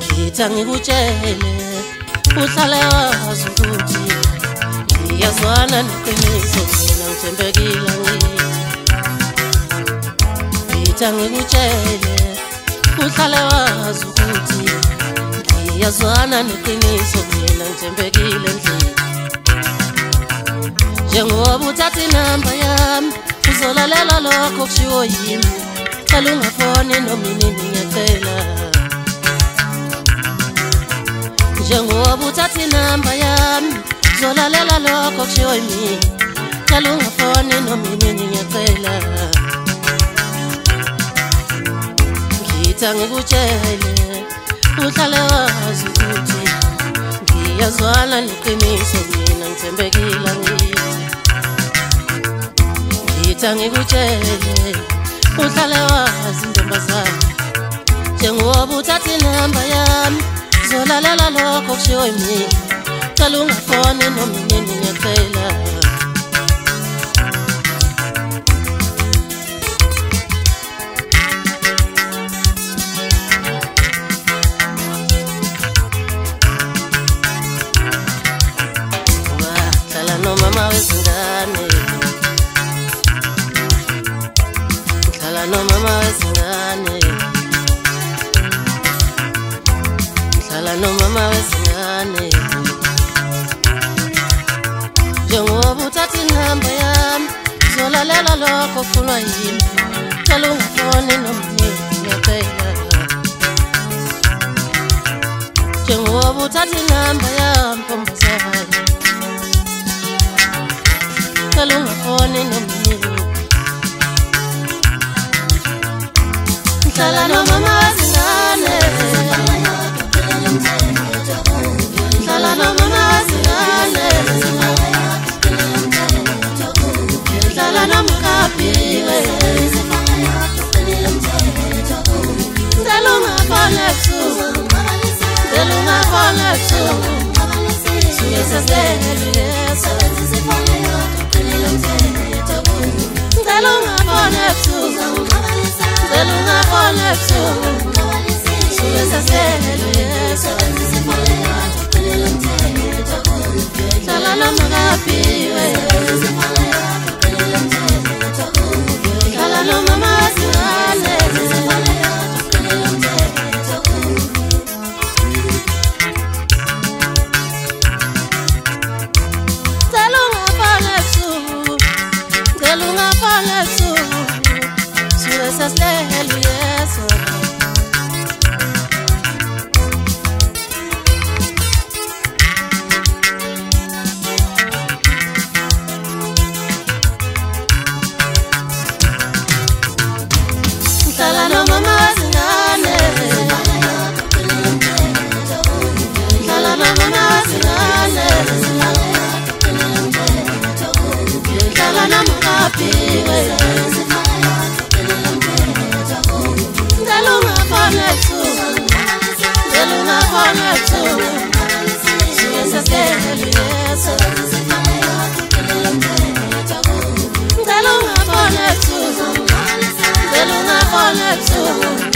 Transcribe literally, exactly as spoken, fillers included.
Ngitha ngikutshele uhlale wazi ukuthi ngiyazwana neqiniso mina ngithembekile ngithi. Ngitha ngikutshele uhlale wazi ukuthi ngiyazwana neqiniso mina ngithembekile ndlela. Njengoba uthatha inamba yami uzolalela lokho kushiwo yimi, cela ungafoni noma inini ngiyacela. Njengoba uthatha inamba yami uzolalela lokho kushiwo yimi, cela ungafoni noma inini ngiyacela. Ngitha ngikutshele uhlale wazi ukuthi ngiyazwana neqiniso mina ngithembekile ngithi. Ngitha ngikutshele uhlale wazi ntombazana, njengoba uthatha inamba yami uzolalela lokho kushiwo yimi, cela ungafoni noma inini ngiyacela. Hlala nomama wezingane, hlala nomama wezingane, hlala nomama wezingane. Njengoba uthatha inamba yami uzolalela lokho kufunwa yimi, cela ungafoni noma inini ngiyacela. Njengoba uthatha inamba yami ntombazana, cela ungafoni noma inini. Hlala nomama wezingane, hlala nomama wezingane, hlala nomkhapiwe, cela ungafoni ebusuku, cela ungafoni ebusuku, suke sesele cela ungafoni ebusuku, cela ungafoni ebusuku, suke sesele hlala nomkhapiwe, hlala nomama wezingane. Cela ungafoni ebusuku, cela ungafoni ebusuku, suke sesele yeso. Hlala nomama wezingane, hlala nomama wezingane, hlala nomkhapiwe, cela ungafoni ebusuku, cela ungafoni ebusuku, suke sesele yeso. Cela ungafoni ebusuku, cela ungafoni ebusuku,